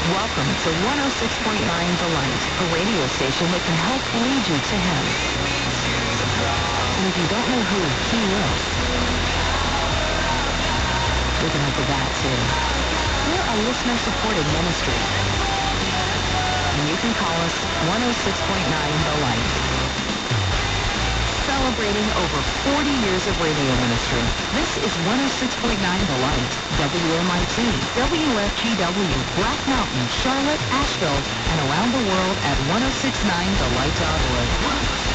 Welcome to 106.9 The Light, a radio station that can help lead you to Him. And if you don't know who He is, we can help with that too. We're a listener-supported ministry, and you can call us 106.9 The Light. Celebrating over 40 years of radio ministry, this is 106.9 The Light, WMIT, WFGW, Black Mountain, Charlotte, Asheville, and around the world at 1069thelight.org.